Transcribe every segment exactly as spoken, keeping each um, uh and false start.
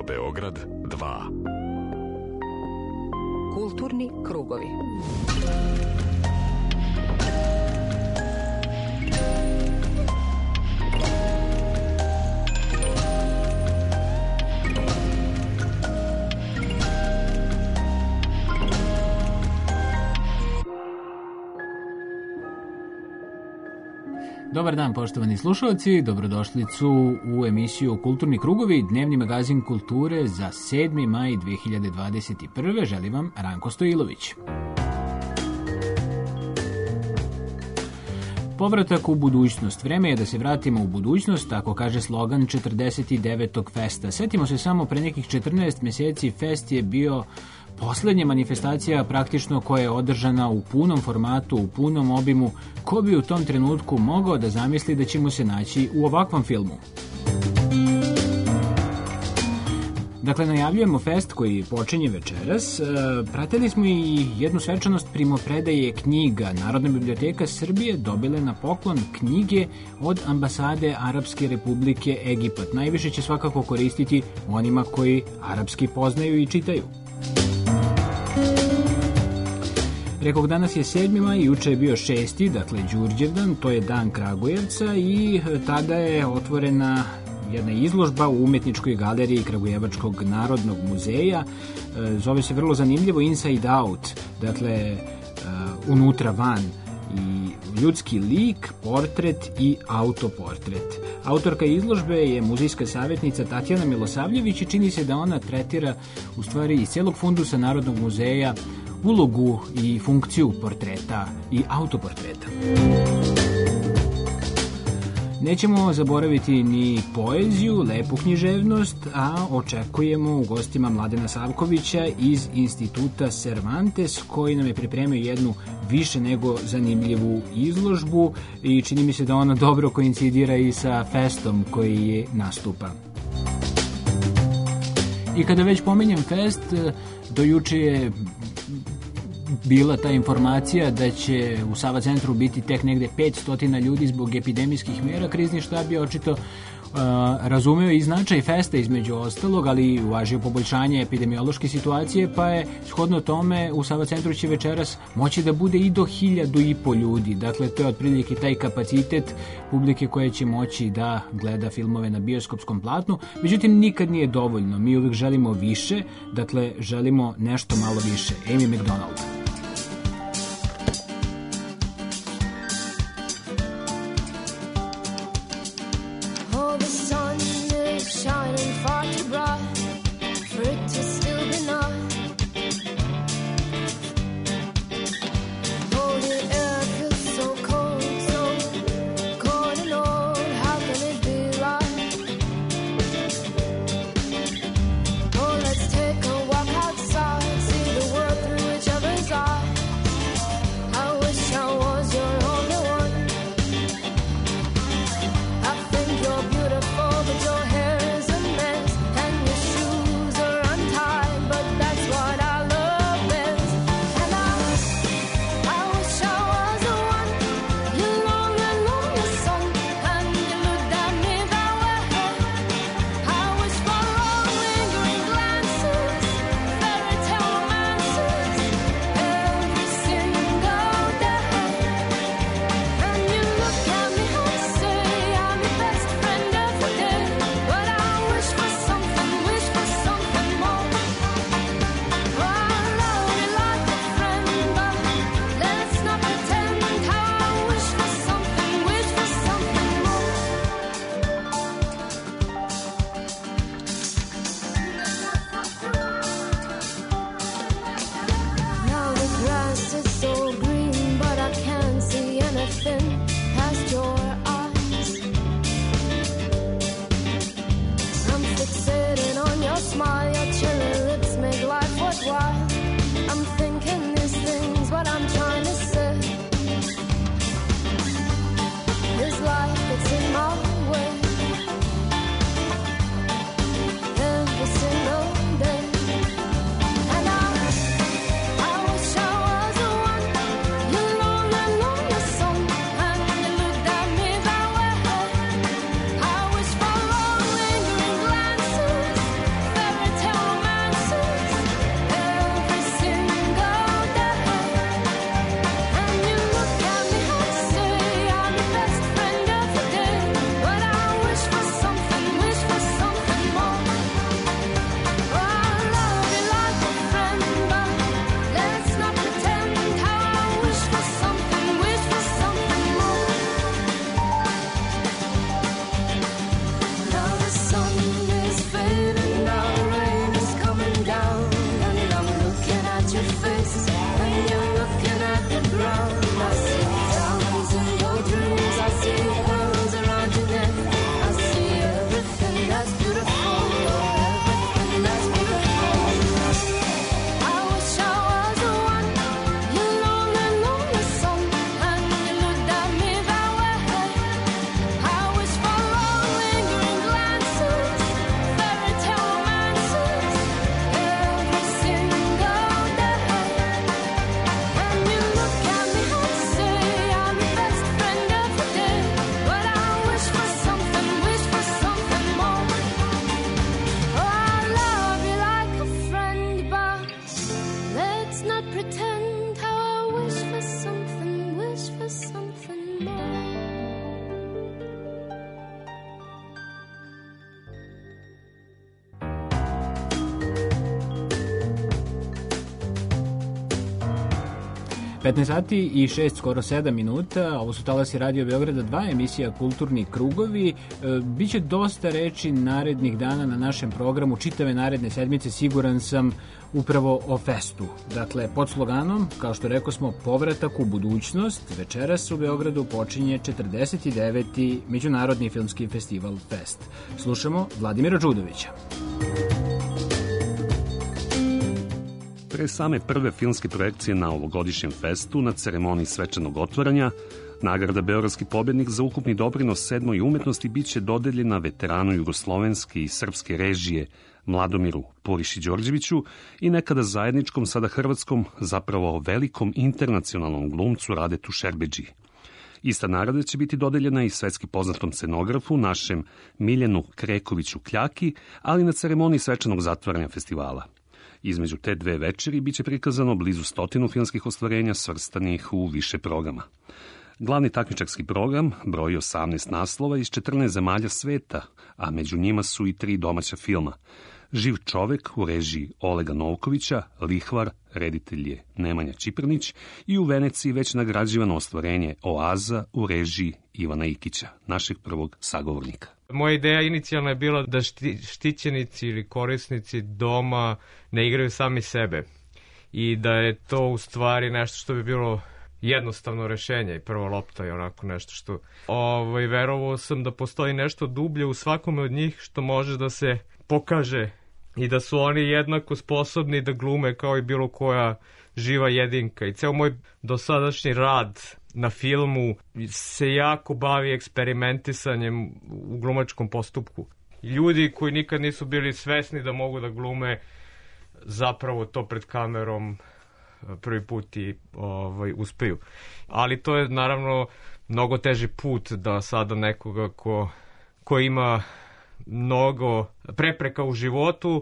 Beograd dva. Kulturni krugovi. Dobar dan, poštovani slušalci, dobrodošlicu u emisiju Kulturni krugovi, dnevni magazin kulture za sedmi maj dve hiljade dvadeset prve. Želim vam Ranko Stojilović. Povratak u budućnost. Vreme je da se vratimo u budućnost, tako kaže slogan četrdeset devetog festa. Setimo se samo, pre nekih četrnaest meseci fest je bio poslednja manifestacija praktično koja je održana u punom formatu, u punom obimu. Ko bi u tom trenutku mogao da zamisli da ćemo se naći u ovakvom filmu? Dakle, najavljujemo fest koji počinje večeras. Pratili smo i jednu svečanost primopredaje knjiga. Narodna biblioteka Srbije dobila na poklon knjige od ambasade Arapske republike Egipat. Najviše će svakako koristiti onima koji arapski poznaju i čitaju. Rekog, danas je sedmi maj, juče je bio šesti, dakle Đurđevdan, to je dan Kragujevca i tada je otvorena jedna izložba u umetničkoj galeriji Kragujevačkog narodnog muzeja. Zove se vrlo zanimljivo Inside Out, dakle unutra van, i ljudski lik, portret i autoportret. Autorka izložbe je muzejska savjetnica Tatjana Milosavljević i čini se da ona tretira u stvari iz cijelog fundusa Narodnog muzeja ulogu i funkciju portreta i autoportreta. Nećemo zaboraviti ni poeziju, lepu književnost, a očekujemo u gostima Mladena Savkovića iz Instituta Cervantes, koji nam je pripremio jednu više nego zanimljivu izložbu i čini mi se da ona dobro koincidira i sa festom koji je nastupa. I kada već pominjem fest, do juče je bila ta informacija da će u Sava centru biti tek negde petsto ljudi zbog epidemijskih mera. Krizni štab je očito uh, razumeo i značaj festa između ostalog, ali i uvažio poboljšanje epidemiološke situacije, pa je shodno tome u Sava centru će večeras moći da bude i do hiljadu i po ljudi. Dakle, to je otprilike taj kapacitet publike koja će moći da gleda filmove na bioskopskom platnu. Međutim, nikad nije dovoljno. Mi uvijek želimo više, dakle, želimo nešto malo više. Amy McDonald. Let's take a walk outside, see the world through each other's eyes. petnaest sati i šest, skoro sedam minuta. Ovo su Talasi Radio Beograda dva, emisija Kulturni krugovi. E, biće dosta reči narednih dana na našem programu, čitave naredne sedmice, siguran sam, upravo o festu. Dakle, pod sloganom, kao što rekao smo, povratak u budućnost, večeras u Beogradu počinje četrdeset deveti. Međunarodni filmski festival Fest. Slušamo Vladimira Đudovića. Pre same prve filmske projekcije na ovogodišnjem festu, na ceremoniji svečanog otvaranja, nagrada Beogradski pobednik za ukupni doprinos sedmoj umetnosti biće dodeljena veteranu jugoslovenske i srpske režije Mladomiru Puriši Đorđeviću i nekada zajedničkom, sada hrvatskom, zapravo velikom internacionalnom glumcu Radetu Šerbedžiji. Ista nagrada će biti dodeljena i svetski poznatom scenografu, našem Miljanu Krekoviću Kljaki, ali na ceremoniji svečanog zatvaranja festivala. Između te dve večeri biće prikazano blizu stotinu filmskih ostvarenja svrstanih u više programa. Glavni takmičarski program broji osamnaest naslova iz četrnaest zemalja sveta, a među njima su i tri domaća filma. Živ čovek u režiji Olega Novkovića, Lihvar, reditelj je Nemanja Čiprnić i u Veneciji već nagrađivano ostvarenje Oaza u režiji Ivana Ikića, našeg prvog sagovornika. Moja ideja inicijalna je bila da šti, štićenici ili korisnici doma ne igraju sami sebe i da je to u stvari nešto što bi bilo jednostavno rešenje i prva lopta je onako nešto što ovaj, verovao sam da postoji nešto dublje u svakome od njih što može da se pokaže i da su oni jednako sposobni da glume kao i bilo koja živa jedinka. I ceo moj dosadašnji rad na filmu se jako bavi eksperimentisanjem u glumačkom postupku. Ljudi koji nikad nisu bili svesni da mogu da glume, zapravo to pred kamerom prvi put i ovaj, uspeju. Ali to je naravno mnogo teži put da sada nekoga ko, ko ima mnogo prepreka u životu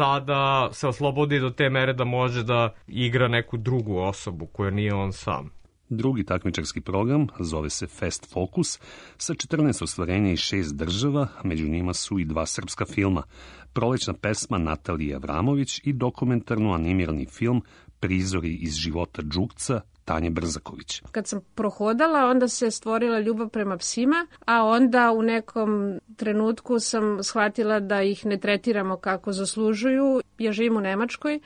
sada se oslobodi do te mere da može da igra neku drugu osobu koja nije on sam. Drugi takmičarski program zove se Fest Focus sa četrnaest ostvarenja iz šest država, među njima su i dva srpska filma, prolećna pesma Natalije Avramović i dokumentarno animirani film Prizori iz života Đukca Tanje Brzaković. Kad sam prohodala, onda se stvorila ljubav prema psima, a onda u nekom trenutku sam shvatila da ih ne tretiramo kako zaslužuju. Ja živim u Nemačkoj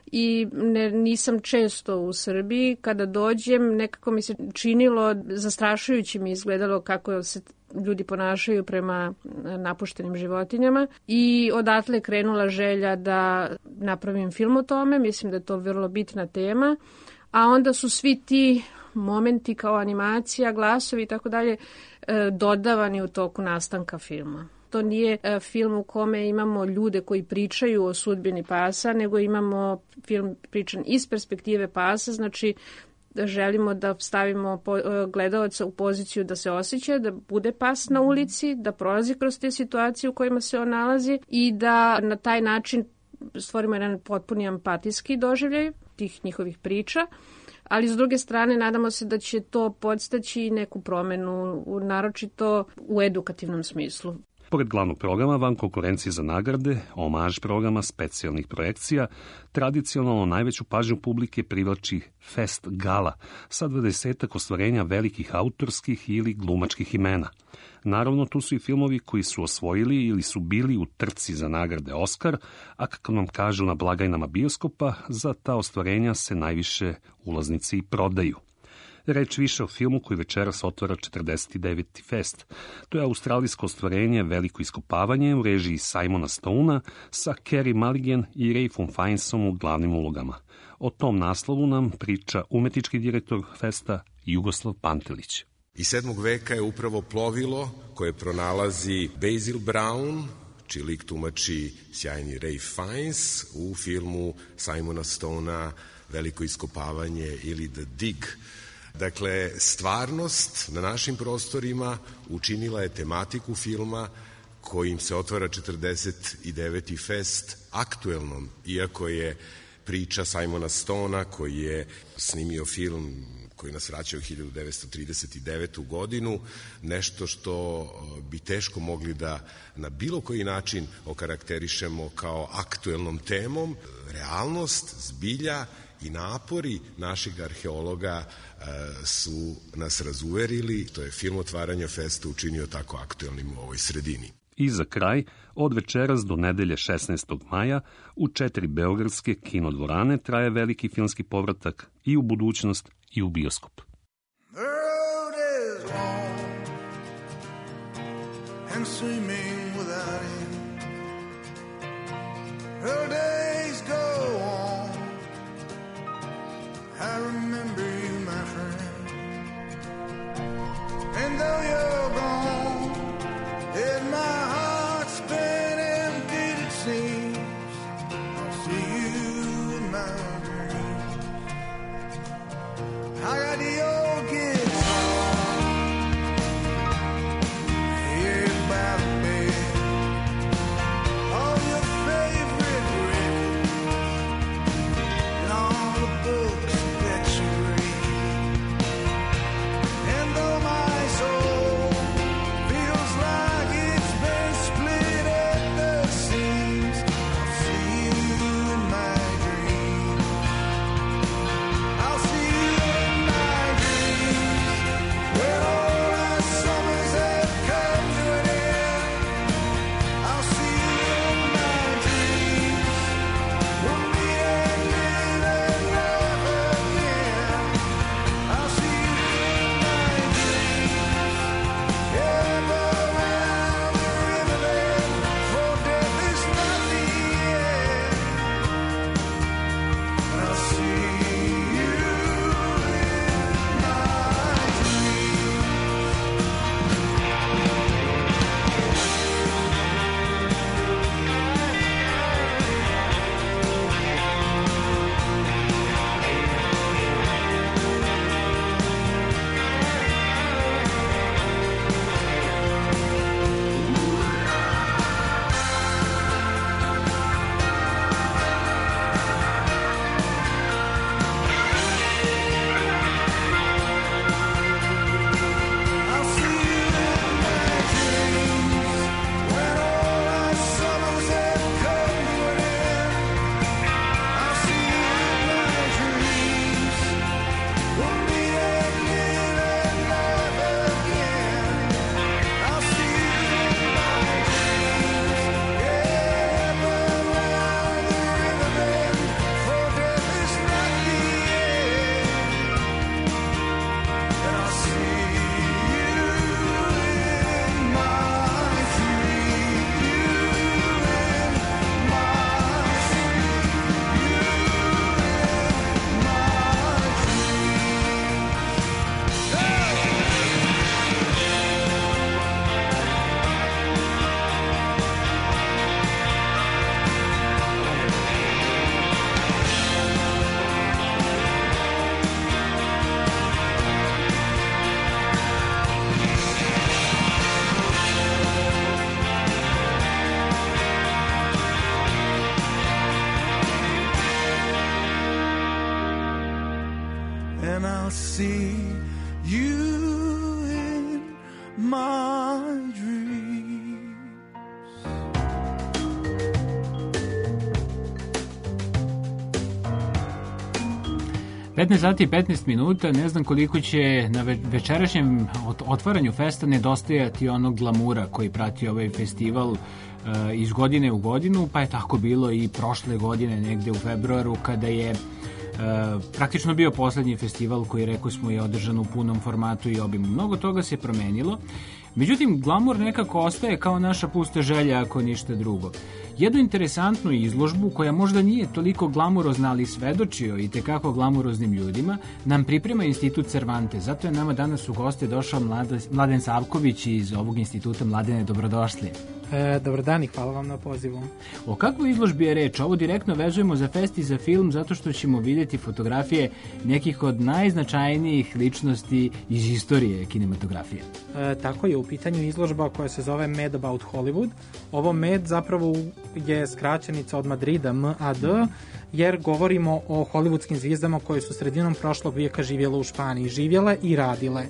i ne, nisam često u Srbiji. Kada dođem, nekako mi se činilo, zastrašujući mi izgledalo kako se ljudi ponašaju prema napuštenim životinjama i odatle je krenula želja da napravim film o tome. Mislim da je to vrlo bitna tema. A onda su svi ti momenti kao animacija, glasovi i tako dalje dodavani u toku nastanka filma. To nije film u kome imamo ljude koji pričaju o sudbini pasa, nego imamo film pričan iz perspektive pasa, znači da želimo da stavimo gledaoca u poziciju da se osjeća, da bude pas na ulici, da prolazi kroz te situacije u kojima se on nalazi i da na taj način stvorimo jedan potpuni empatijski doživljaj tih njihovih priča, ali s druge strane nadamo se da će to podstaći neku promenu, naročito u edukativnom smislu. Pored glavnog programa, van konkurencije za nagrade, omaž programa specijalnih projekcija, tradicionalno najveću pažnju publike privlači Fest Gala sa dvadesetak ostvarenja velikih autorskih ili glumačkih imena. Naravno, tu su i filmovi koji su osvojili ili su bili u trci za nagrade Oskar, a kako nam kažu na blagajnama bioskopa, za ta ostvarenja se najviše ulaznici i prodaju. Reč više o filmu koji večeras otvara četrdeset deveti fest. To je australijsko ostvarenje Veliko iskopavanje u režiji Simona Stonea sa Carey Mulligan i Ralphom Fiennesom u glavnim ulogama. O tom naslovu nam priča umetnički direktor festa Jugoslav Pantelić. Iz sedmog veka je upravo plovilo koje pronalazi Basil Brown, čiji lik tumači sjajni Ralph Fiennes u filmu Simona Stonea Veliko iskopavanje ili The Dig. Dakle, stvarnost na našim prostorima učinila je tematiku filma kojim se otvara četrdeset deveti fest aktuelnom, iako je priča Simona Stonea koji je snimio film koji nas vraća u hiljadu devetsto trideset devetu godinu, nešto što bi teško mogli da na bilo koji način okarakterišemo kao aktuelnom temom. Realnost, zbilja i napori naših arheologa su nas razuverili, to je film otvaranja festa učinio tako aktuelnim u ovoj sredini. I za kraj, od večeras do nedelje šesnaestog maja u četiri beogradske kinodvorane traje veliki filmski povratak i u budućnost i u bioskop. The road is long and swimming without end. Her days go on. I remember you, my friend. And though you're gone, and my heart's been emptied, it seems, I'll see you in my dreams. I got the old guitar here by the bed, all your favorite records and all the books that you read. And though my soul feels like it's been split at the seams, I'll see you in my dreams. I'll see you in my dreams when all our summers have come to an end. I'll see you in my dreams. We'll meet and live and laugh again. I'll see you in my dreams. Ever around the riverbed, for death is not the end. And I'll see you in my dreams. I'll see you in my dreams when all our summers have come to an end. I'll see you in my dreams. We'll meet and live and laugh again. I'll see you in my dreams. Yeah, around the riverbed, for death is not the end. And I'll see you in my dreams. You in my dreams. You in my and I'll see you in my dreams. petnaest sati i petnaest minuta, ne znam koliko će na ve- večerašnjem ot- otvaranju festa nedostajati onog glamura koji prati ovaj festival e, iz godine u godinu, pa je tako bilo i prošle godine negde u februaru kada je e, praktično bio poslednji festival koji, rekao smo, je održan u punom formatu i obimu. Mnogo toga se promenilo, međutim glamur nekako ostaje kao naša pusta želja ako ništa drugo. Jednu interesantnu izložbu koja možda nije toliko glamurozna, ali svedočio i tekako glamuroznim ljudima, nam priprema Institut Cervantes. Zato je nama danas u goste došao Mlada, Mladen Savković iz ovog instituta. Mladene, dobrodošli. E, dobar dan i hvala vam na pozivu. O kakvoj izložbi je reč? Ovo direktno vezujemo za fest i za film zato što ćemo vidjeti fotografije nekih od najznačajnijih ličnosti iz istorije kinematografije. E, tako je, u pitanju izložba koja se zove Mad About Hollywood. Ovo Mad zapravo je skraćenica od Madrida, M A D, jer govorimo o hollywoodskim zvijezdama koje su sredinom prošlog vijeka živjele u Španiji. Živjele i radile.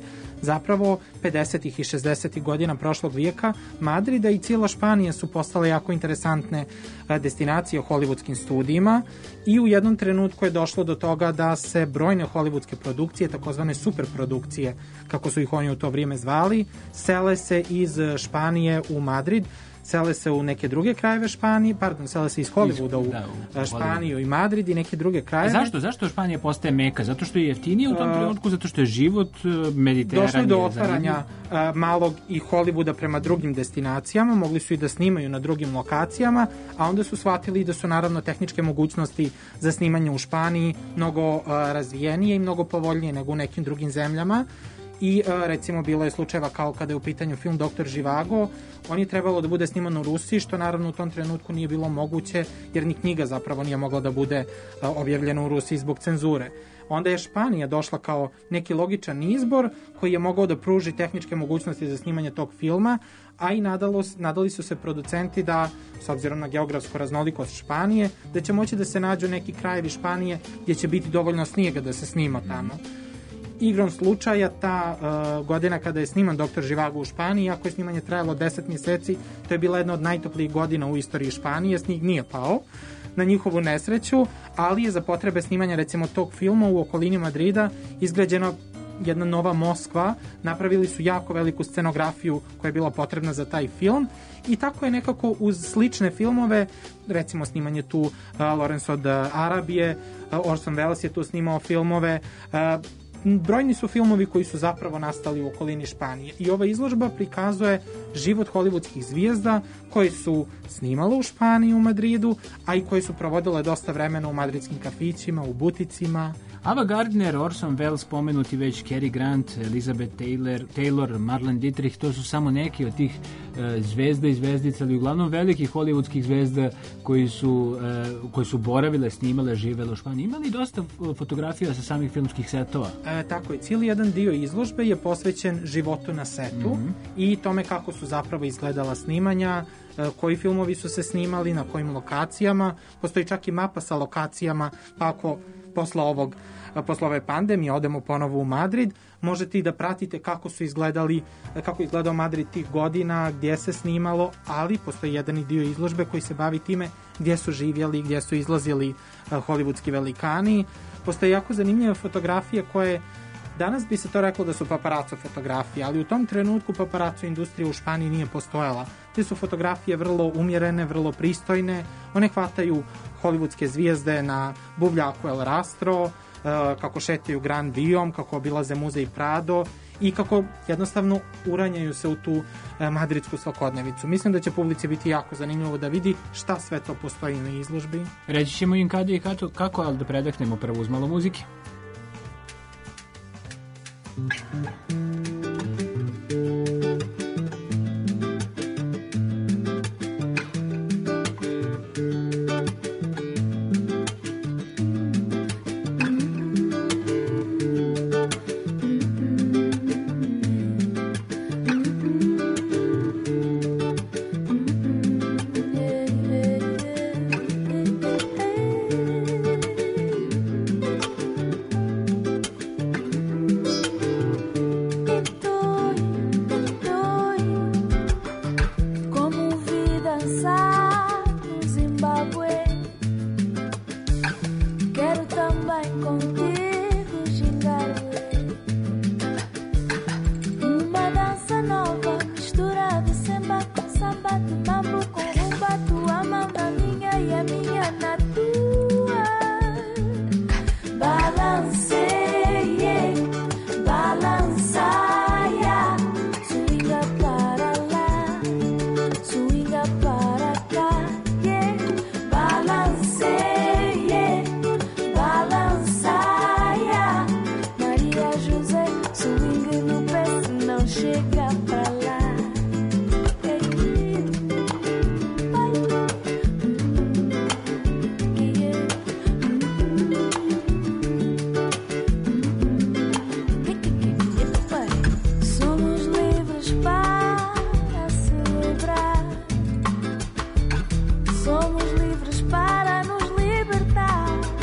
zapravo pedesetih i šezdesetih godina prošlog vijeka Madrida i cijela Španija su postale jako interesantne destinacije hollywoodskim studijima i u jednom trenutku je došlo do toga da se brojne hollywoodske produkcije, takozvane superprodukcije, kako su ih oni u to vrijeme zvali, sele se iz Španije u Madrid, sele se u neke druge krajeve Španije, pardon, sele se iz Hollywooda u, da, u Španiju i Madrid i neke druge krajeve. A zašto? Zašto Španija postaje meka? Zato što je jeftinije u tom trenutku, zato što je život Mediteran. Došlo je do otvaranja uh, malog i Hollywooda prema drugim destinacijama, mogli su i da snimaju na drugim lokacijama, a onda su shvatili da su naravno tehničke mogućnosti za snimanje u Španiji mnogo uh, razvijenije i mnogo povoljnije nego u nekim drugim zemljama. I recimo bilo je slučajeva kao kada je u pitanju film Doktor Živago, on je trebalo da bude sniman u Rusiji, što naravno u tom trenutku nije bilo moguće, jer ni knjiga zapravo nije mogla da bude objavljena u Rusiji zbog cenzure. Onda je Španija došla kao neki logičan izbor koji je mogao da pruži tehničke mogućnosti za snimanje tog filma, a i nadalo, nadali su se producenti da, s obzirom na geografsku raznolikost Španije, da će moći da se nađu neki krajevi Španije gdje će biti dovoljno snijega da se snima tamo. Igrom slučaja, ta uh, godina kada je sniman Doktor Živago u Španiji, ako je snimanje trajalo deset mjeseci, to je bila jedna od najtoplijih godina u istoriji Španije, snijeg nije pao na njihovu nesreću, ali je za potrebe snimanja recimo tog filma u okolini Madrida izgrađena jedna nova Moskva, napravili su jako veliku scenografiju koja je bila potrebna za taj film i tako je nekako uz slične filmove, recimo snimanje tu uh, Lawrence od Arabije, uh, Orson Welles je tu snimao filmove, uh, brojni su filmovi koji su zapravo nastali u okolini Španije i ova izložba prikazuje život hollywoodskih zvijezda koji su snimale u Španiji u Madridu, a i koji su provodile dosta vremena u madridskim kafićima, u buticima. Ava Gardner, Orson Welles, spomenuti već Cary Grant, Elizabeth Taylor, Taylor, Marlene Dietrich, to su samo neki od tih e, zvezda i zvezdica, ali uglavnom velikih hollywoodskih zvezda koji su, e, koji su boravile, snimale, živele u Španiji. Imali dosta fotografija sa samih filmskih setova? E, tako je, cijeli jedan dio izložbe je posvećen životu na setu mm-hmm. i tome kako su zapravo izgledala snimanja, e, koji filmovi su se snimali, na kojim lokacijama. Postoji čak i mapa sa lokacijama, pa ako posle ovog posle ove pandemije odemo ponovo u Madrid, možete i da pratite kako su izgledali, kako je izgledao Madrid tih godina, gdje se snimalo, ali postoji jedan dio izložbe koji se bavi time gdje su živjeli, gdje su izlazili hollywoodski velikani. Postoje jako zanimljive fotografije koje, danas bi se to reklo da su paparazzo fotografije, ali u tom trenutku paparazzo industrija u Španiji nije postojala. Te su fotografije vrlo umjerene, vrlo pristojne, one hvataju hollywoodske zvijezde na buvljaku El Rastro, kako šetaju Grand Viom, kako obilaze muzej Prado i kako jednostavno uranjaju se u tu madridsku svakodnevicu. Mislim da će publici biti jako zanimljivo da vidi šta sve to postoji na izložbi. Reći ćemo im kada i kako, kako ali da predahnemo prvo uz malo muzike.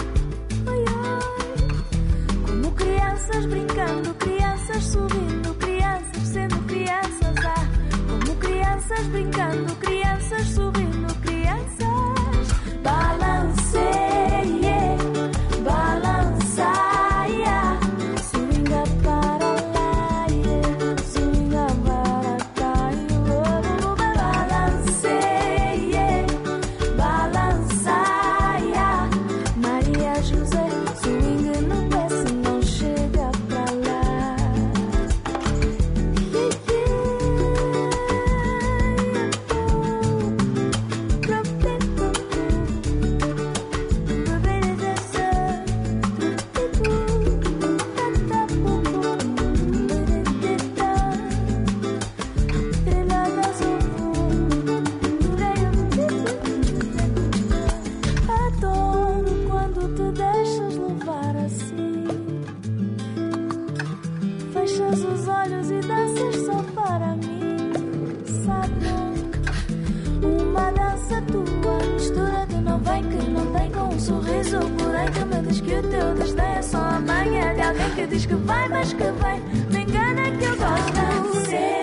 Crianças brincando, crianças subindo, crianças fechas os olhos e danças só para mim, sabe? Uma dança tua, mistura que não vem, que não tem, com um sorriso, porém que me diz que o teu desdém é só a manha de alguém que diz que vai, mas que vem. Me engana que eu gosto de ser.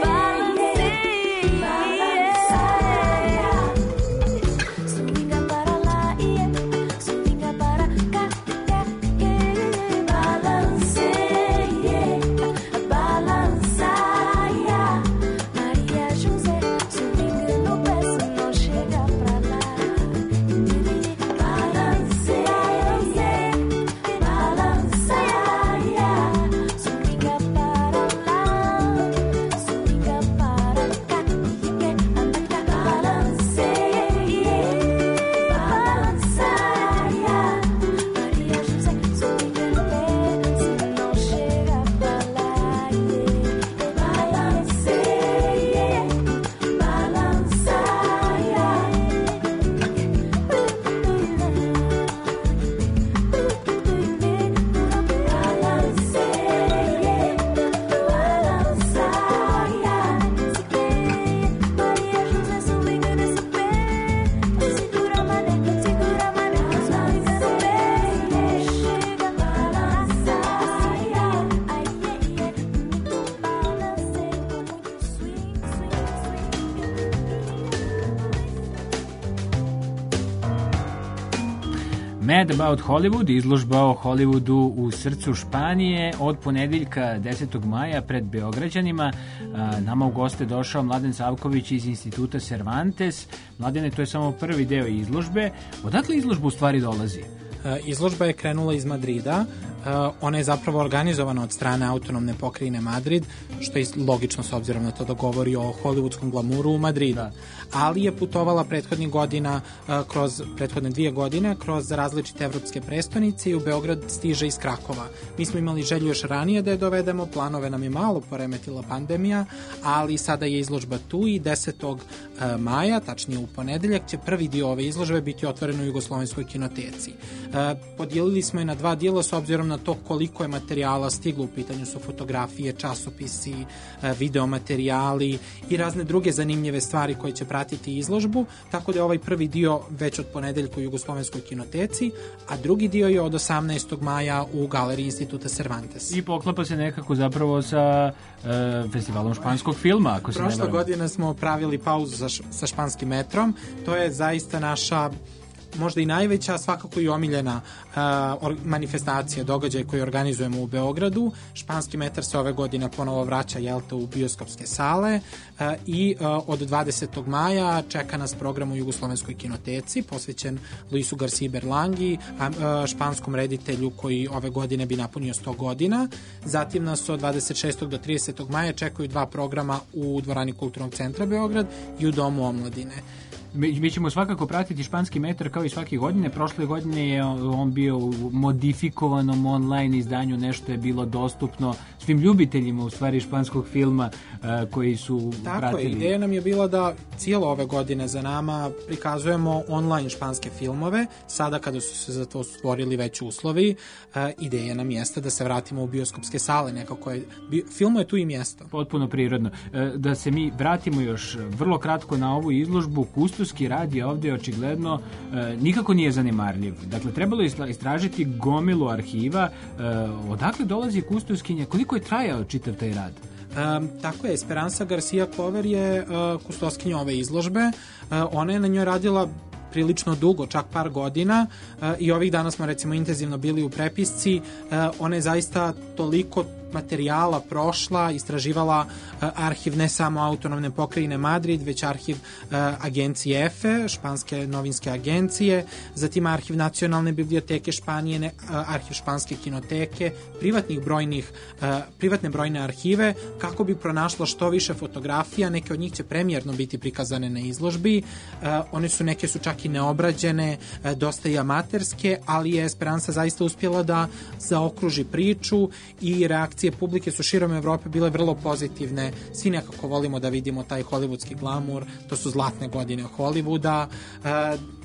Mad About Hollywood, izložba o Hollywoodu u srcu Španije od ponedeljka desetog maja pred Beograđanima. Nama u goste došao Mladen Savković iz Instituta Cervantes. Mladene, to je samo prvi deo izložbe. Odakle izložba u stvari dolazi? Izložba je krenula iz Madrida. Ona je zapravo organizovana od strane autonomne pokrajine Madrid, što je logično s obzirom na to da govori o hollywoodskom glamuru u Madridu. Ali je putovala prethodnih godina, kroz prethodne dvije godine, kroz različite evropske prestonice i u Beograd stiže iz Krakova. Mi smo imali želju još ranije da je dovedemo, planove nam je malo poremetila pandemija, ali sada je izložba tu i desetog maja, tačnije u ponedeljak, će prvi dio ove izložbe biti otvoren u Jugoslovenskoj kinoteci. Podijelili smo je na dva dijela s obzirom na to koliko je materijala stiglo. U pitanju su fotografije, časopisi, videomaterijali i razne druge zanimljive stvari koje će pratiti izložbu, tako da je ovaj prvi dio već od ponedeljka u Jugoslovenskoj kinoteci, a drugi dio je od osamnaestog maja u Galeriji Instituta Cervantes. I poklapa se nekako zapravo sa e, festivalom španskog filma, ako se ne varam. Prošle godine smo pravili pauzu sa, sa španskim metrom, to je zaista naša možda i najveća, svakako i omiljena uh, manifestacija, događaj koji organizujemo u Beogradu. Španski metar se ove godine ponovo vraća, jel te, u bioskopske sale uh, i uh, od dvadesetog maja čeka nas program u Jugoslovenskoj kinoteci, posvećen Luisu García Berlangi, uh, španskom reditelju koji ove godine bi napunio sto godina. Zatim nas od dvadeset šestog do tridesetog maja čekaju dva programa u dvorani Kulturnog centra Beograd i u Domu omladine. Mi, mi ćemo svakako pratiti španski metar kao i svake godine. Prošle godine je on bio u modifikovanom online izdanju, nešto je bilo dostupno svim ljubiteljima u stvari španskog filma uh, koji su Tako pratili. Tako je, ideja nam je bila da cijelo ove godine za nama prikazujemo online španske filmove, sada kada su se za to stvorili već uslovi. Uh, ideja nam jeste da se vratimo u bioskopske sale, nekako je, bi, filmu je tu i mjesto. Potpuno prirodno. Uh, da se mi vratimo još vrlo kratko na ovu izložbu. Kustoski rad je ovdje očigledno uh, nikako nije zanemarljiv. Dakle, trebalo je istražiti gomilu arhiva. Uh, odakle dolazi kustoskinja? Koliko je trajao čitav taj rad? Um, tako je, Esperanza Garcia Clover je uh, kustoskinja ove izložbe. Uh, ona je na njoj radila prilično dugo, čak par godina uh, i ovih dana smo recimo intenzivno bili u prepisci. Uh, ona je zaista toliko materijala prošla, istraživala uh, arhiv ne samo autonomne pokrajine Madrid, već arhiv uh, agencije E F E, španske novinske agencije, zatim arhiv Nacionalne biblioteke Španije, ne, uh, arhiv španske kinoteke, privatnih brojnih, uh, privatne brojne arhive, kako bi pronašla što više fotografija. Neke od njih će premijerno biti prikazane na izložbi. Uh, one su, neke su čak i neobrađene, uh, dosta i amaterske, ali je Esperanza zaista uspjela da zaokruži priču i reakcije publike su širom Evrope bile vrlo pozitivne. Svi nekako volimo da vidimo taj hollywoodski glamur, to su zlatne godine Hollywooda.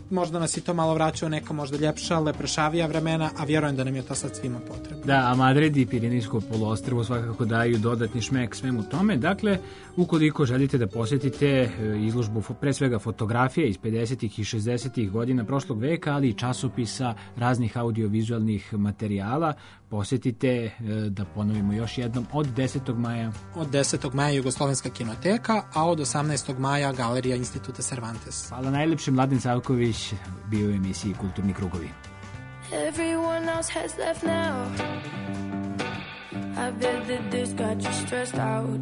možda nas i to malo vraća u neka možda ljepša, lepršavija vremena, a vjerujem da nam je to sad svima potrebno. Da, a Madrid i Pirinejsko poluostrvo svakako daju dodatni šmek svemu tome. Dakle, ukoliko želite da posjetite izložbu pre svega fotografije iz pedesetih i šezdesetih godina prošlog veka, ali i časopisa, raznih audiovizualnih materijala, posjetite, da ponovimo još jednom, od desetog maja. Od desetog maja Jugoslovenska kinoteka, a od osamnaestog maja Galerija Instituta Cervantes. Hvala najlepše, Mladen Savković bio u emisiji Kulturni krugovi. Everyone else has left now. I bet that this got you stressed out.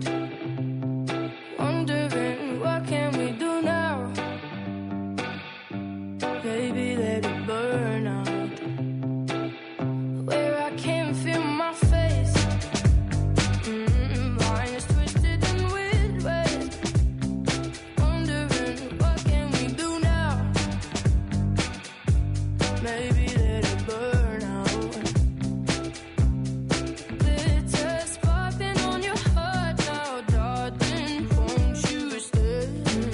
Wondering what can we do now? Maybe let it burn out. Where I can't feel my face. Mm, mine is twisted in weird ways. Wondering what can we do now? Maybe let it burn out. Glitter sparkling on your heart now, darling. Won't you stay?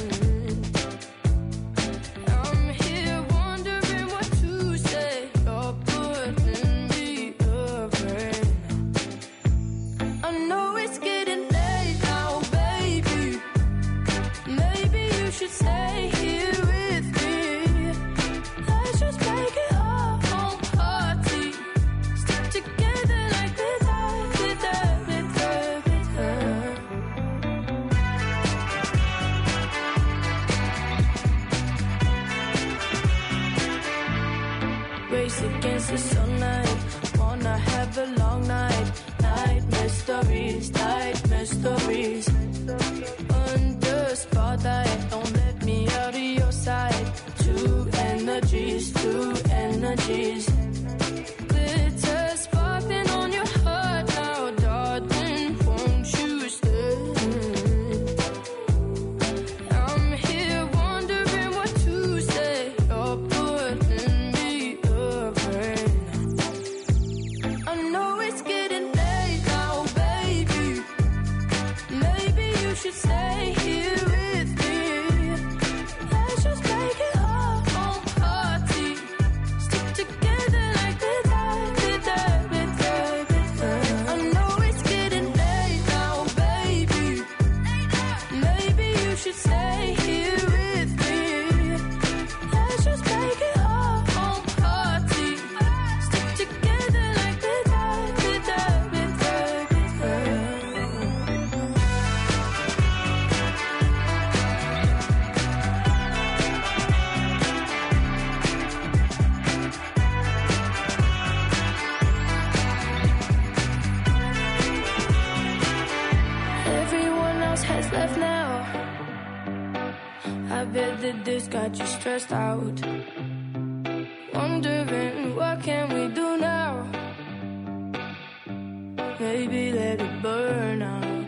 I'm here wondering what to say. You're putting me afraid. I know it's getting late now, baby. Maybe you should stay here with me. Let's just make it our own party. Stick together like glitter, glitter, glitter, glitter. Race against the sunlight. Wanna have a long night. Nightmare stories, nightmare stories. Under spotlight, don't let me out of your sight. Two energies, two energies. Glitter sparkling on your heart now, darling. Won't you stay? I'm here wondering what to say. You're putting me afraid. I know it's getting late now, baby. Maybe you should stay here with me. Let's just make it our own party. Stick together like glitter, glitter, glitter, glitter. I know it's getting late now, baby. Maybe you should stay here with me. Let's just make it our own party. Stick together like glitter, glitter, glitter, glitter. Everyone else has left now. I bet that this got you stressed out. Wondering what can we do now? Maybe let it burn out.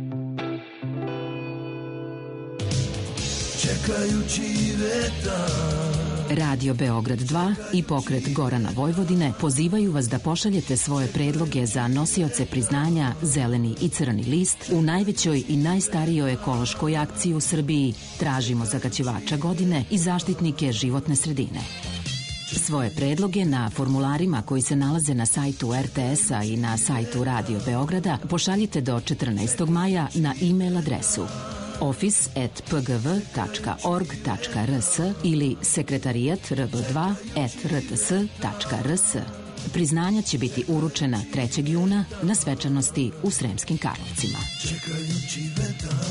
Čekajući vetar. Radio Beograd dva i pokret Gorana Vojvodine pozivaju vas da pošaljete svoje predloge za nosioce priznanja Zeleni i Crni list u najvećoj i najstarijoj ekološkoj akciji u Srbiji Tražimo zagađivača godine i zaštitnike životne sredine. Svoje predloge na formularima koji se nalaze na sajtu er te es-a i na sajtu Radio Beograda pošaljite do četrnaestog maja na e-mail adresu office at p g v tačka org tačka r s ili sekretarijat r b dva at r t s tačka r s. Priznanja će biti uručena trećeg juna na svečanosti u Sremskim Karlovcima. Čekajući vetar.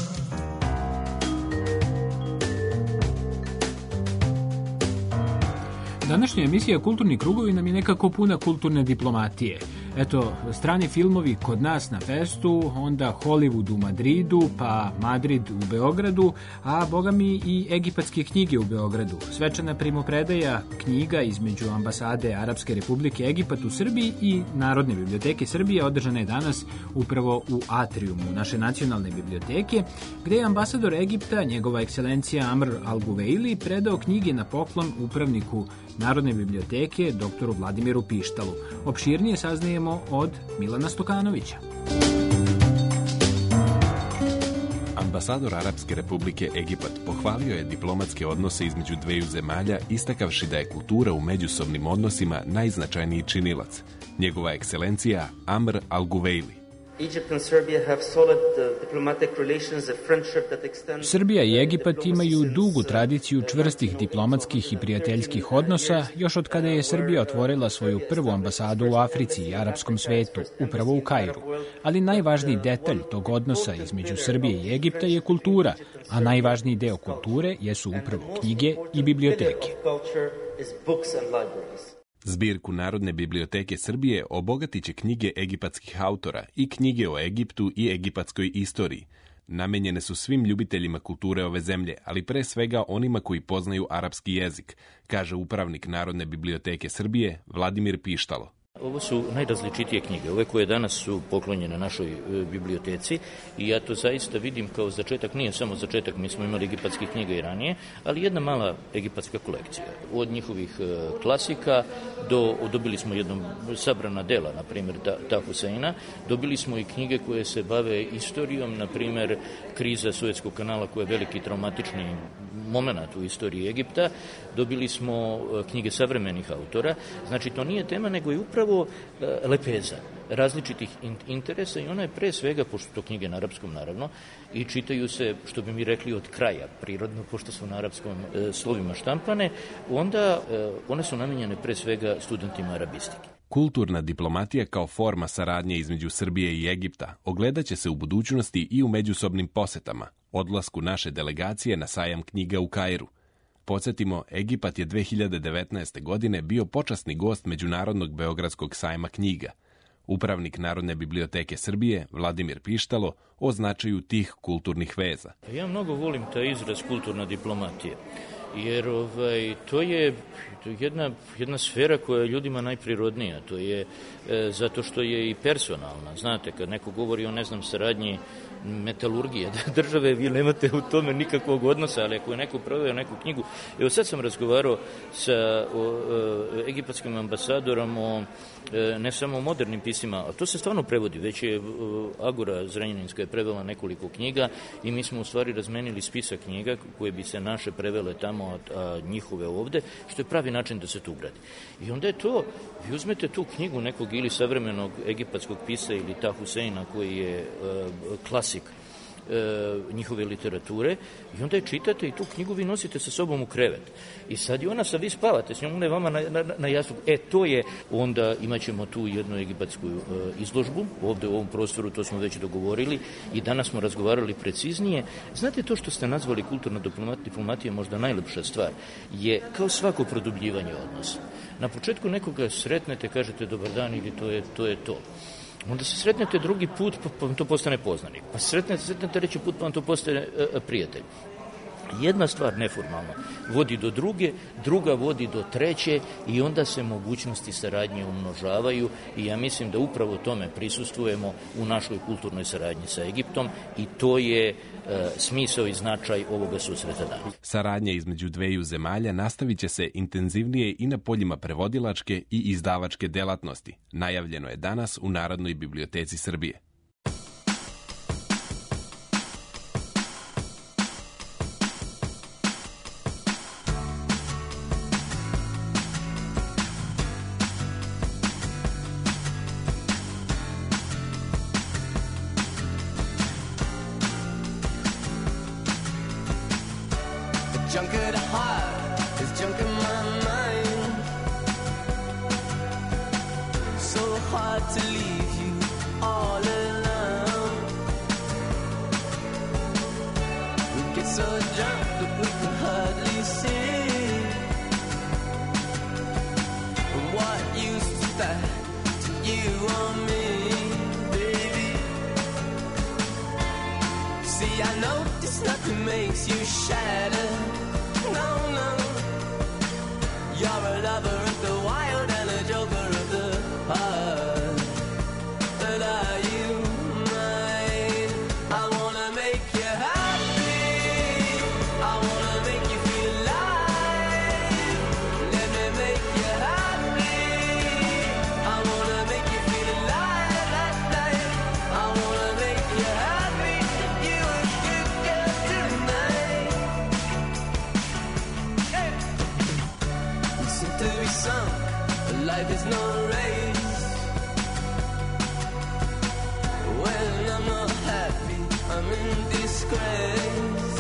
Današnja emisija Kulturni krugovi nam je nekako puna kulturne diplomatije. Eto, strani filmovi kod nas na festu, onda Hollywood u Madridu, pa Madrid u Beogradu, a boga mi i egipatske knjige u Beogradu. Svečana primopredaja knjiga između ambasade Arapske Republike Egipat u Srbiji i Narodne biblioteke Srbije održana je danas upravo u atrijumu naše nacionalne biblioteke, gde je ambasador Egipta, njegova ekscelencija Amr Al-Guveili, predao knjige na poklon upravniku Narodne biblioteke, doktoru Vladimiru Pištalu. Opširnije saznajemo od Milana Stokanovića. Ambasador Arapske Republike Egipat pohvalio je diplomatske odnose između dveju zemalja, istakavši da je kultura u međusobnim odnosima najznačajniji činilac. Njegova ekscelencija Amr Al-Guveili. Srbija i Egipat imaju dugu tradiciju čvrstih diplomatskih i prijateljskih odnosa još od kada je Srbija otvorila svoju prvu ambasadu u Africi i arapskom svetu, upravo u Kairu. Ali najvažniji detalj tog odnosa između Srbije i Egipta je kultura, a najvažniji deo kulture jesu upravo knjige i biblioteke. Zbirku Narodne biblioteke Srbije obogatit će knjige egipatskih autora i knjige o Egiptu i egipatskoj istoriji. Namenjene su svim ljubiteljima kulture ove zemlje, ali pre svega onima koji poznaju arapski jezik, kaže upravnik Narodne biblioteke Srbije Vladimir Pištalo. Ovo su najrazličitije knjige, ove koje danas su poklonjene našoj e, biblioteci i ja to zaista vidim kao začetak, nije samo začetak, mi smo imali egipatskih knjiga i ranije, ali jedna mala egipatska kolekcija. Od njihovih e, klasika do, dobili smo jednom sabrana dela, na primjer Ta, Ta Huseina, dobili smo i knjige koje se bave istorijom, na primjer kriza Suetskog kanala koja je veliki traumatični moment u istoriji Egipta, dobili smo knjige savremenih autora, znači to nije tema, nego je upravo lepeza različitih interesa i ona je pre svega, pošto to knjige na arapskom naravno, i čitaju se, što bi mi rekli, od kraja, prirodno, pošto su na arapskom e, slovima štampane, onda e, one su namenjene pre svega studentima arabistike. Kulturna diplomatija kao forma saradnje između Srbije i Egipta ogledaće se u budućnosti i u međusobnim posetama, odlasku naše delegacije na sajam knjiga u Kairu. Podsjetimo, Egipat je dve hiljade devetnaeste. godine bio počasni gost Međunarodnog beogradskog sajma knjiga. Upravnik Narodne biblioteke Srbije, Vladimir Pištalo, o značaju tih kulturnih veza. Ja mnogo volim taj izraz kulturna diplomatija, jer ovaj, to je jedna, jedna sfera koja je ljudima najprirodnija, to je e, zato što je i personalna. Znate, kad neko govori o, ne znam, saradnji metalurgije države, vi nemate u tome nikakvog odnosa, ali ako je neko proveo neku knjigu, evo sad sam razgovarao sa o, o, egipatskim ambasadorom o e, ne samo o modernim pisima, a to se stvarno prevodi, već je o, Agora Zrenjaninska je prevela nekoliko knjiga i mi smo u stvari razmenili spisak knjiga koje bi se naše prevele tamo, a, a njihove ovde, što je pravi način da se to ugradi. I onda je to, vi uzmete tu knjigu nekog ili savremenog egipatskog pisa ili Ta Huseina koji je e, klasik E, njihove literature i onda je čitate i tu knjigu vi nosite sa sobom u krevet. I sad je ona, sad vi spavate s njom, ona je vama na, na, na jastuk. E, to je, onda imat ćemo tu jednu egipatsku e, izložbu, ovde u ovom prostoru, to smo već dogovorili i danas smo razgovarali preciznije. Znate, to što ste nazvali kulturna diplomatija, možda najlepša stvar, je kao svako produbljivanje odnosa. Na početku nekoga sretnete, kažete dobar dan ili to je to. Je to. Onda se sretnete drugi put, pa vam to postane poznanik. Pa se sretnete, sretnete treći put, pa vam to postane e, prijatelj. Jedna stvar neformalno vodi do druge, druga vodi do treće i onda se mogućnosti saradnje umnožavaju i ja mislim da upravo tome prisustvujemo u našoj kulturnoj saradnji sa Egiptom i to je e, smisao i značaj ovoga susreta danas. Saradnja između dveju zemalja nastavit će se intenzivnije i na poljima prevodilačke i izdavačke delatnosti. Najavljeno je danas u Narodnoj biblioteci Srbije. Junk at the heart is junk in my mind. So hard to leave you all alone. We get so drunk that we can hardly see. What used to that to you or me, baby? See, I know this nothing makes you shatter. No, no. You're a lover of the wild and a joker of the heart. But are you mine? I wanna make you happy. I wanna make you feel alive. Let me make you happy. I wanna make you feel alive that night. I wanna make you happy. You, you, you. I'm in disgrace.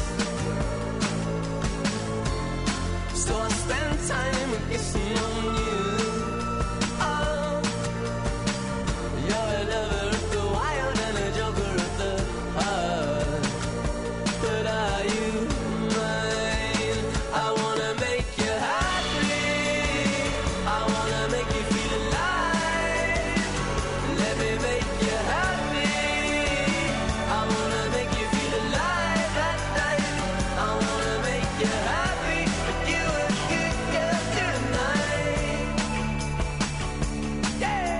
So I spend time kissing on you. Oh, you're a lover of the wild and a joker of the heart. But are you mine? I wanna make you happy. I wanna make you feel alive. Let me make you happy. I wanna make you feel alive at night. I wanna make you happy. But you a good girl tonight. Yeah.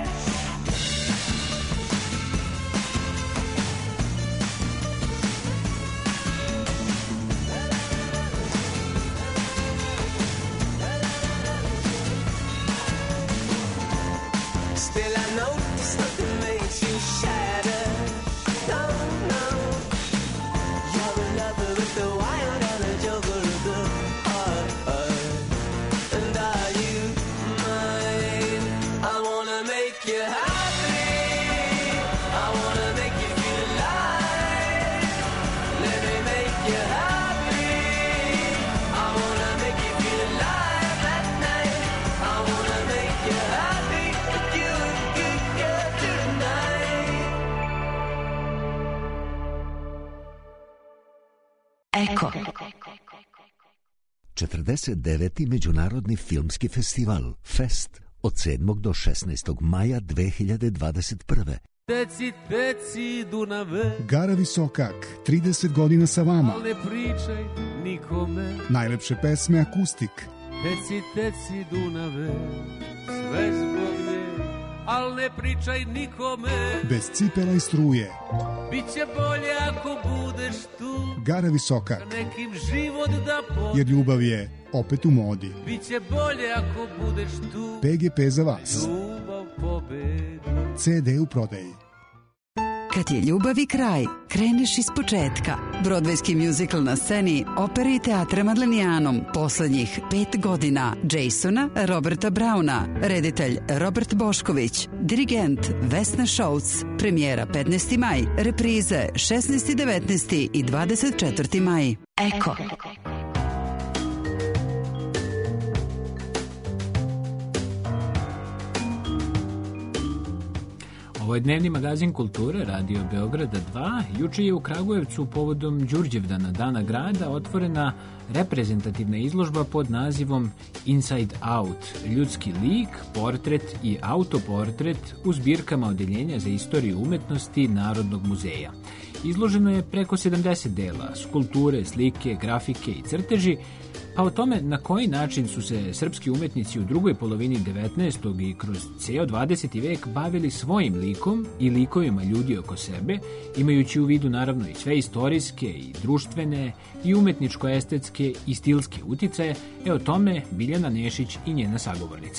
Still I notice nothing makes you shatter. No, no. You're a lover with the wild and a joker of the heart. And are you mine? I wanna make you happy. I wanna make you feel alive. Let me make you happy. I wanna make you feel alive at night. I wanna make you happy. But you a good girl tonight. Eko. četrdeset deveti Međunarodni filmski festival Fest od sedmog do šesnaestog maja dve hiljade dvadeset prve. Teci, teci, Dunave, Gara Visokak, trideset godina sa vama. al ne pričaj nikome. Najlepše pesme akustik. Teci, teci, Dunave, sve zbog nje, al ne pričaj nikome. Bez cipela i struje. Biće bolje ako budeš tu, Gara Visokak, nekim život da po. jer ljubav je opet u modi. Biće bolje ako budeš tu, P G P za vas. ljubav pobedi. C D u prodaji. Kad je ljubavi kraj, kreneš iz početka. Brodvejski mjuzikl na sceni Opere i teatra Madlenijanom. Poslednjih pet godina. Jasona Roberta Brauna. Reditelj Robert Bošković. Dirigent Vesna Šouc. Premijera petnaesti maj. Reprize šesnaesti, devetnaesti i dvadeset četvrti maj. Eko. Ovo je dnevni magazin kulture Radio Beograda dva. Juče je u Kragujevcu povodom Đurđevdana, Dana grada, otvorena reprezentativna izložba pod nazivom Inside Out. Ljudski lik, portret i autoportret u zbirkama Odeljenja za istoriju umetnosti Narodnog muzeja. Izloženo je preko sedamdeset dela, skulpture, slike, grafike i crteži, a o tome na koji način su se srpski umetnici u drugoj polovini devetnaestog i kroz ceo dvadeseti vek bavili svojim likom i likovima ljudi oko sebe, imajući u vidu naravno i sve istorijske i društvene i umetničko-estetske i stilske uticaje, e o tome Biljana Nešić i njena sagovornica.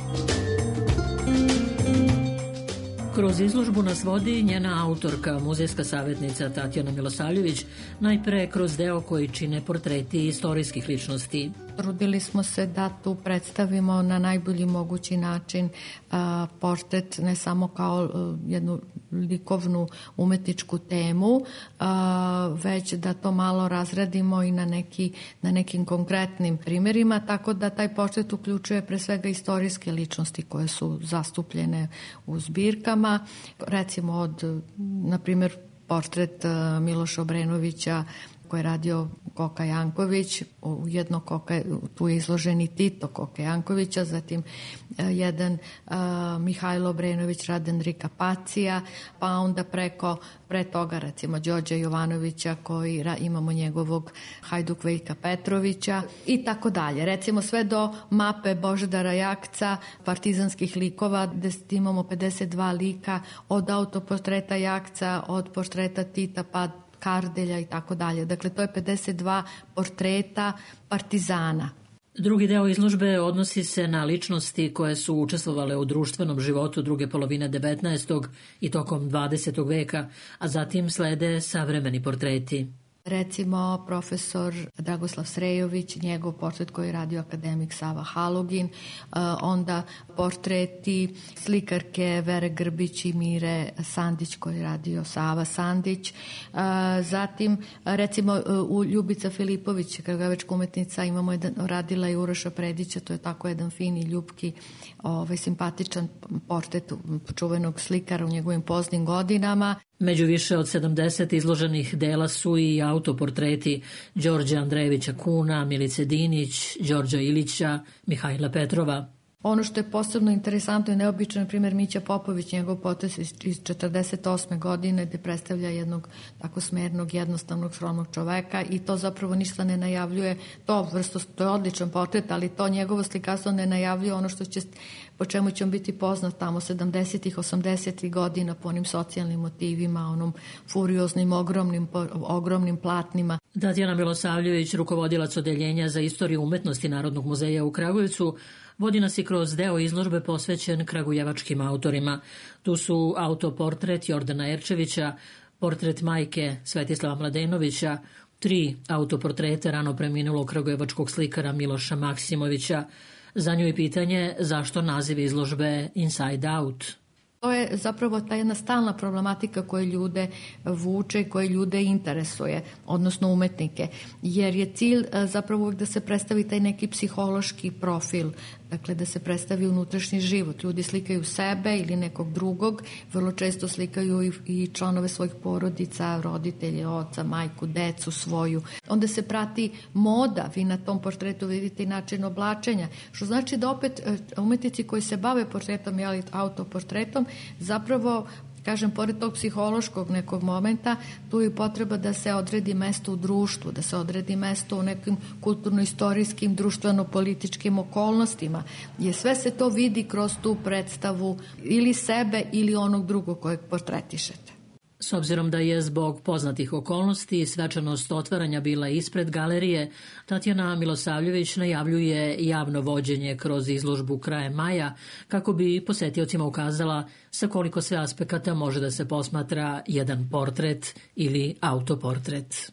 Kroz izložbu nas vodi njena autorka, muzejska savjetnica Tatjana Milosavljević, najpre kroz deo koji čine portreti istorijskih ličnosti. Trudili smo se da tu predstavimo na najbolji mogući način a, portret ne samo kao a, jednu likovnu umetničku temu, a, već da to malo razradimo i na, neki, na nekim konkretnim primjerima, tako da taj portret uključuje pre svega istorijske ličnosti koje su zastupljene u zbirkama, recimo od, na primjer, portret Miloša Obrenovića koji je radio Koka Janković, ujedno Koka, tu je izložen i Tito Koka Jankovića, zatim jedan uh, Mihajlo Obrenović, Raden Rika Pacija, pa onda preko, pre toga recimo Đorđa Jovanovića koji ra, imamo njegovog Hajduk Veljka Petrovića i tako dalje. Recimo sve do mape Božidara Jakca, partizanskih likova, gde imamo pedeset dva lika od autoportreta Jakca, od portreta Tita pa Kardelja i tako dalje. Dakle, to je pedeset dva portreta partizana. Drugi deo izložbe odnosi se na ličnosti koje su učestvovale u društvenom životu druge polovine devetnaestog i tokom dvadesetog veka, a zatim slede savremeni portreti. Recimo, profesor Dragoslav Srejović, njegov portret koji je radio akademik Sava Halugin, onda portreti slikarke Vere Grbić i Mire Sandić koji je radio Sava Sandić. Zatim, recimo, u Ljubica Filipović, kragujevečka umetnica, imamo jedan, radila i Uroša Predića, to je tako jedan fini, ljubki, ovaj, simpatičan portret čuvenog slikara u njegovim poznim godinama. Među više od sedamdeset izloženih dela su i autoportreti Đorđa Andrejevića Kuna, Milice Dinić, Đorđa Ilića, Mihajla Petrova. Ono što je posebno interesantno i neobično, na primjer, Mića Popović, njegov potez iz četrdeset osme godine, gde predstavlja jednog tako smernog, jednostavnog, skromnog čoveka i to zapravo ništa ne najavljuje, to vrsto, to je odličan portret, ali to njegovo slikarstvo ne najavljuje ono što će, po čemu će on biti poznat tamo sedamdesetih, osamdesetih godina, po onim socijalnim motivima, onom furioznim, ogromnim, ogromnim platnima. Tatjana Milosavljević, rukovodilac odeljenja za istoriju umetnosti Narodnog muzeja u Kragujevcu, vodi nas i kroz deo izložbe posvećen kragujevačkim autorima. Tu su autoportret Jordana Erčevića, portret majke Svetislava Mladenovića, tri autoportrete rano preminulog kragujevačkog slikara Miloša Maksimovića. Za nju je pitanje zašto naziv izložbe Inside Out. To je zapravo ta jedna stalna problematika koja ljude vuče i koja ljude interesuje, odnosno umetnike, jer je cilj zapravo uvijek da se predstavi taj neki psihološki profil, dakle da se predstavi unutrašnji život. Ljudi slikaju sebe ili nekog drugog, vrlo često slikaju i, i članove svojih porodica, roditelje, oca, majku, decu svoju. Onda se prati moda, vi na tom portretu vidite i način oblačenja, što znači da opet umetnici koji se bave portretom ili autoportretom zapravo, kažem, pored tog psihološkog nekog momenta, tu je potreba da se odredi mesto u društvu, da se odredi mesto u nekim kulturno-istorijskim, društveno-političkim okolnostima. Jer sve se to vidi kroz tu predstavu ili sebe ili onog drugog kojeg portretišete. S obzirom da je zbog poznatih okolnosti svečanost otvaranja bila ispred galerije, Tatjana Milosavljević najavljuje javno vođenje kroz izložbu krajem maja kako bi posetiocima ukazala sa koliko sve aspekata može da se posmatra jedan portret ili autoportret.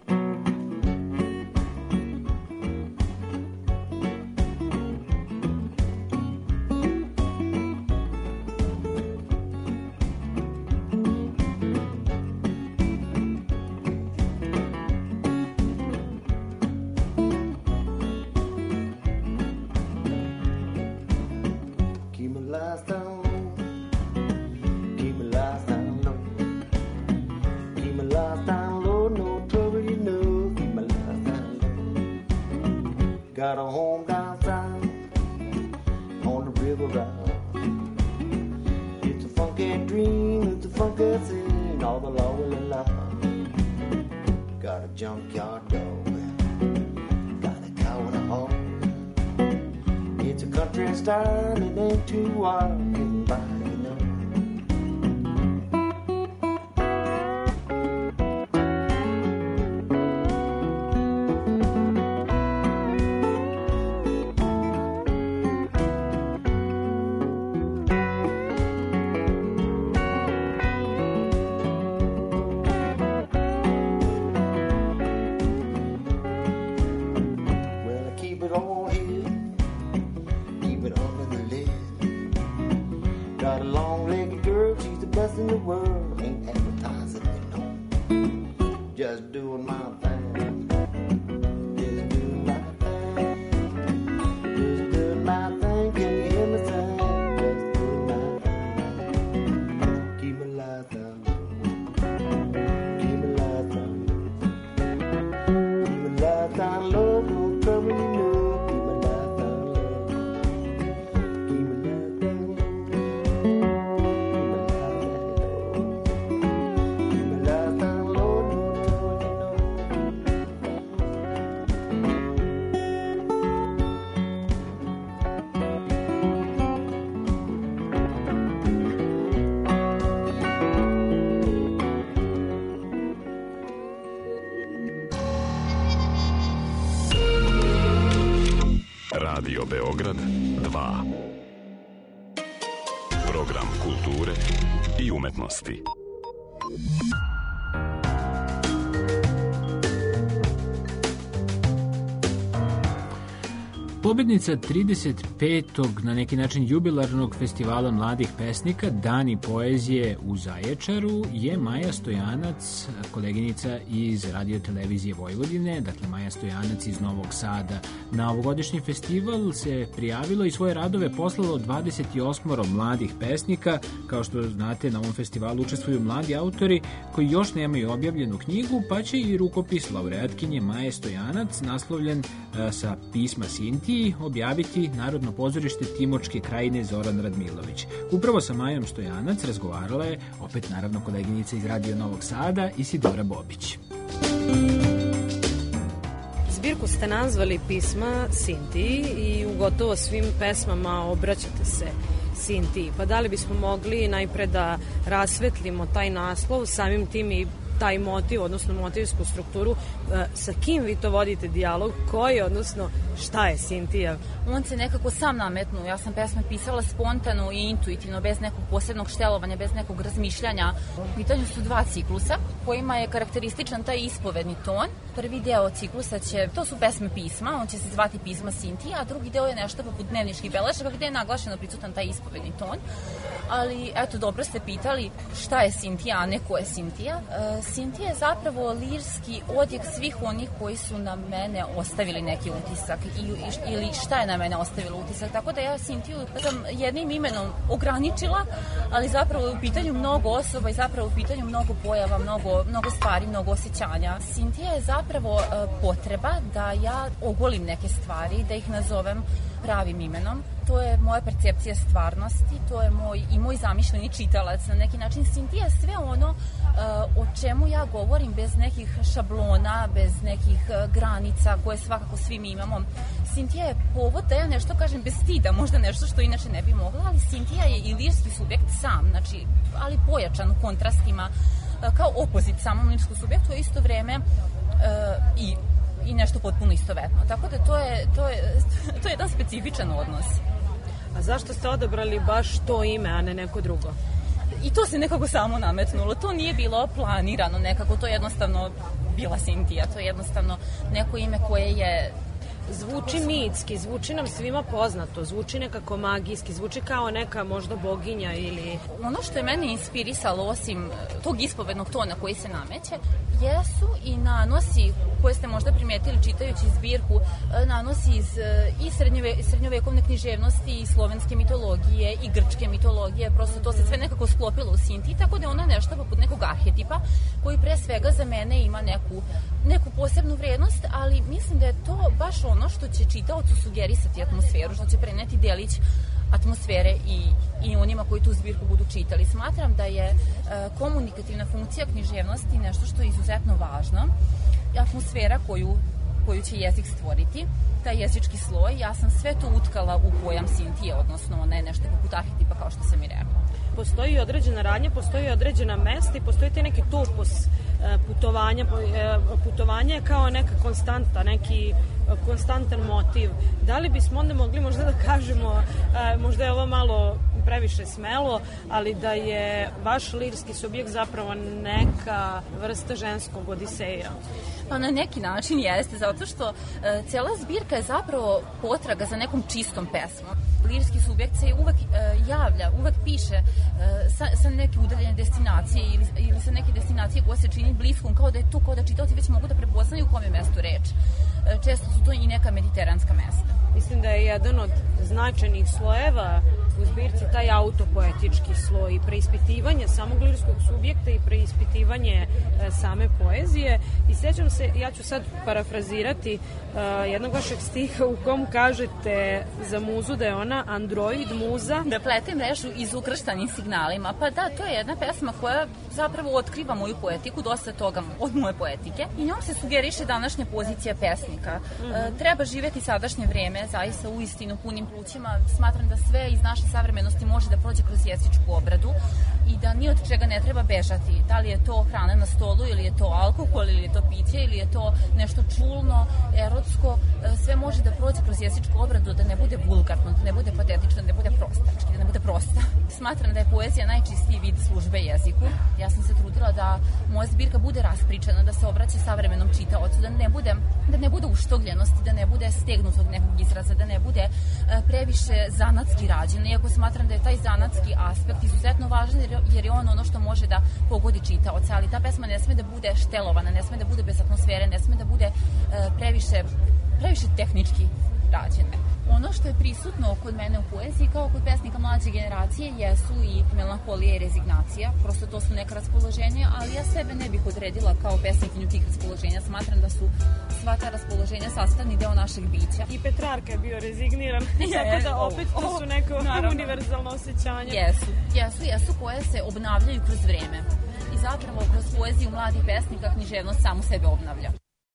Got a home down south on the river ride. It's a funky dream, it's a funky scene, all the law will allow. Got a junkyard dog, got a cow and a horse. It's a country style, it ain't too wild, getting by, you know. Radio Beograd dva. Program kulture i umetnosti. Pobednica trideset petog na neki način jubilarnog festivala mladih pesnika Dani poezije u Zaječaru je Maja Stojanac, koleginica iz Radio-televizije Vojvodine. Dakle, Maja Stojanac iz Novog Sada. Na ovogodišnji festival se prijavilo i svoje radove poslalo dvadeset osam mladih pesnika. Kao što znate, na ovom festivalu učestvuju mladi autori koji još nemaju objavljenu knjigu, pa će i rukopis laureatkinje Maje Stojanac, naslovljen a, sa pisma Sinti, objaviti Narodno pozorište Timočke krajine Zoran Radmilović. Upravo sa Majom Stojanac razgovarala je opet naravno koleginica iz Radio Novog Sada Isidora Bobić. Zbirku ste nazvali pisma Sinti i u gotovo svim pesmama obraćate se Sinti. Pa da li bismo mogli najpre da rasvetlimo taj naslov, samim tim i taj motiv, odnosno motivsku strukturu, sa kim vi to vodite dijalog, koji, odnosno šta je Sintija? On se nekako sam nametnuo. Ja sam pesme pisala spontano i intuitivno, bez nekog posebnog štelovanja, bez nekog razmišljanja. U pitanju su dva ciklusa kojima je karakterističan taj ispovedni ton. Prvi deo ciklusa će, to su pesme pisma, on će se zvati pisma Sintija, a drugi deo je nešto poput dnevničkih belešaka gde je naglašeno prisutan taj ispovedni ton. Ali, eto, dobro ste pitali šta je Sintija, a ne ko je Sintija. E, Sintija je zapravo lirski odjek svih onih koji su na mene ostavili neki utisak i, ili šta je na mene ostavilo utisak. Tako da ja Sintiju sam jednim imenom ograničila, ali zapravo je u pitanju mnogo osoba i zapravo u pitanju mnogo pojava, mnogo, mnogo stvari, mnogo osjećanja. Sintija je zapravo e, potreba da ja ogolim neke stvari, da ih nazovem pravim imenom. To je moja percepcija stvarnosti, to je moj i moj zamišljeni čitalac. Na neki način Sintija je sve ono uh, o čemu ja govorim bez nekih šablona, bez nekih uh, granica koje svakako svi mi imamo. Sintija je povod da ja nešto kažem bez stida, možda nešto što inače ne bi mogla, ali Sintija je i lirski subjekt sam, znači, ali pojačan u kontrastima, uh, kao opozit samom lirskom subjektu, a isto vreme uh, i i nešto potpuno istovetno. Tako da to je, to je, to je jedan specifičan odnos. A zašto ste odabrali baš to ime, a ne neko drugo? I to se nekako samo nametnulo. To nije bilo planirano nekako, to je jednostavno bila Sintija. To je jednostavno neko ime koje je... Zvuči mitski, zvuči nam svima poznato, zvuči nekako magijski, zvuči kao neka možda boginja ili... Ono što je mene inspirisalo, osim tog ispovednog tona koji se nameće, jesu i nanosi koje ste možda primetili čitajući zbirku, nanosi iz i srednjove, srednjovekovne književnosti, i slovenske mitologije, i grčke mitologije, prosto to se sve nekako sklopilo u Sintiji, tako da je ona nešto poput nekog arhetipa koji pre svega za mene ima neku, neku posebnu vrednost, ali mislim da je to baš ono što će čitaocu sugerisati atmosferu, što će preneti delić atmosfere i, i onima koji tu zbirku budu čitali. Smatram da je e, komunikativna funkcija književnosti nešto što je izuzetno važno. Atmosfera koju, koju će jezik stvoriti, taj jezički sloj, ja sam sve to utkala u pojam Sintije, odnosno ne nešto poput arhetipa kao što sam i rekla. Postoji određena radnja, postoji određena mesta i postoji te neki topos putovanja. Putovanje je kao neka konstanta, neki konstantan motiv. Da li bismo onda mogli možda da kažemo, možda je ovo malo previše smelo, ali da je vaš lirski subjekt zapravo neka vrsta ženskog odiseja? Pa na neki način jeste, zato što e, cijela zbirka je zapravo potraga za nekom čistom pesmom. Lirski subjekt se uvek e, javlja, uvek piše e, sa, sa neke udaljene destinacije ili, ili sa neke destinacije koja se čini bliskom, kao da je tu, kao da čitaoci već mogu da prepoznaju u kom je mestu reč. E, često su to i neka mediteranska mesta. Mislim da je jedan od značajnih slojeva u zbirci taj autopoetički sloj i preispitivanje samog lirskog subjekta i preispitivanje e, same poezije. I sjećam se, ja ću sad parafrazirati e, jednog vašeg stiha u kom kažete za muzu da je ona android muza. Da plete mrežu izukrštanim signalima. Pa da, to je jedna pesma koja zapravo otkriva moju poetiku, dosta toga od moje poetike. I njom se sugeriše današnja pozicija pesnika. Mm-hmm. E, treba živjeti sadašnje vreme, zaista u istinu punim plućima. Smatram da sve iz naše savremenosti može da prođe kroz jezičku obradu i da ni od čega ne treba bežati. Da li je to hrana na stolu ili je to alkohol ili je to piće ili je to nešto čulno, erotsko, sve može da prođe kroz jezičku obradu, da ne bude vulgarno, da ne bude patetično, da ne bude prostački, da ne bude prosta. Smatram da je poezija najčistiji vid službe jeziku. Ja sam se trudila da moja zbirka bude raspričana, da se obraća savremenom čitaocu, da ne bude, da ne bude uštogljenosti, da ne bude stegnutog nekog izraza, da ne bude previše zanatski rađen, iako smatram da je taj zanatski aspekt izuzetno važan jer je on ono što može da pogodi čitaoca, ali ta pesma ne sme da bude štelovana, ne sme da bude bez atmosfere, ne sme da bude previše, previše tehnički rađene. Ono što je prisutno kod mene u poeziji, kao kod pesnika mlađe generacije, jesu i melanholija i rezignacija. Prosto to su neka raspoloženja, ali ja sebe ne bih odredila kao pesnikinju tih raspoloženja. Smatram da su sva ta raspoloženja sastavni deo našeg bića. I Petrarka je bio rezigniran, tako da opet to su neko univerzalno osjećanje. Jesu, jesu, jesu koje se obnavljaju kroz vreme. I zapravo kroz poeziju mladih pesnika književnost samu sebe obnavlja.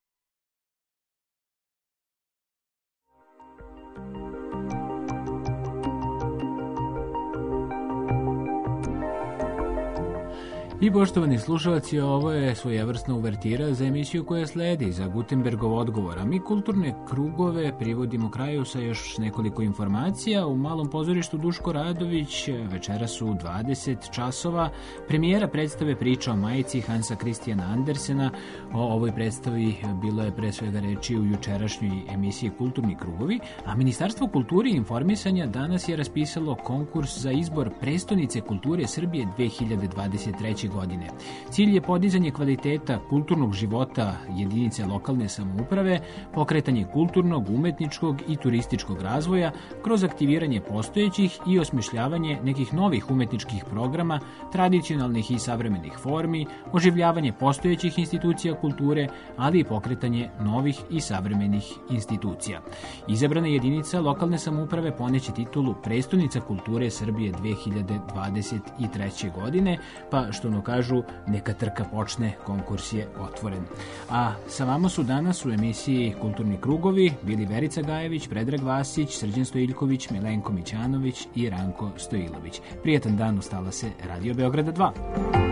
I poštovani slušalci, ovo je svojevrsna uvertira za emisiju koja sledi, za Gutenbergov odgovor. A mi kulturne krugove privodimo kraju sa još nekoliko informacija. U Malom pozorištu Duško Radović večeras u dvadeset časova premijera predstave Priča o majici Hansa Kristijana Andersena. O ovoj predstavi bilo je pre svega reči u jučerašnjoj emisiji Kulturni krugovi, a Ministarstvo kulture i informisanja danas je raspisalo konkurs za izbor prestonice kulture Srbije dve hiljade dvadeset treće. godine. Cilj je podizanje kvaliteta kulturnog života jedinice lokalne samouprave, pokretanje kulturnog, umetničkog i turističkog razvoja kroz aktiviranje postojećih i osmišljavanje nekih novih umetničkih programa, tradicionalnih i savremenih formi, oživljavanje postojećih institucija kulture, ali i pokretanje novih i savremenih institucija. Izabrana jedinica lokalne samouprave poneće titulu Prestonica kulture Srbije dve hiljade dvadeset treće. godine, pa što ono kažu, neka trka počne, konkurs je otvoren. A sa vama su danas u emisiji Kulturni krugovi bili Verica Gajević, Predrag Vasić, Srđan Stojiljković, Milenko Mićanović i Ranko Stojilović. Prijetan dan, ustala se Radio Beograda dva.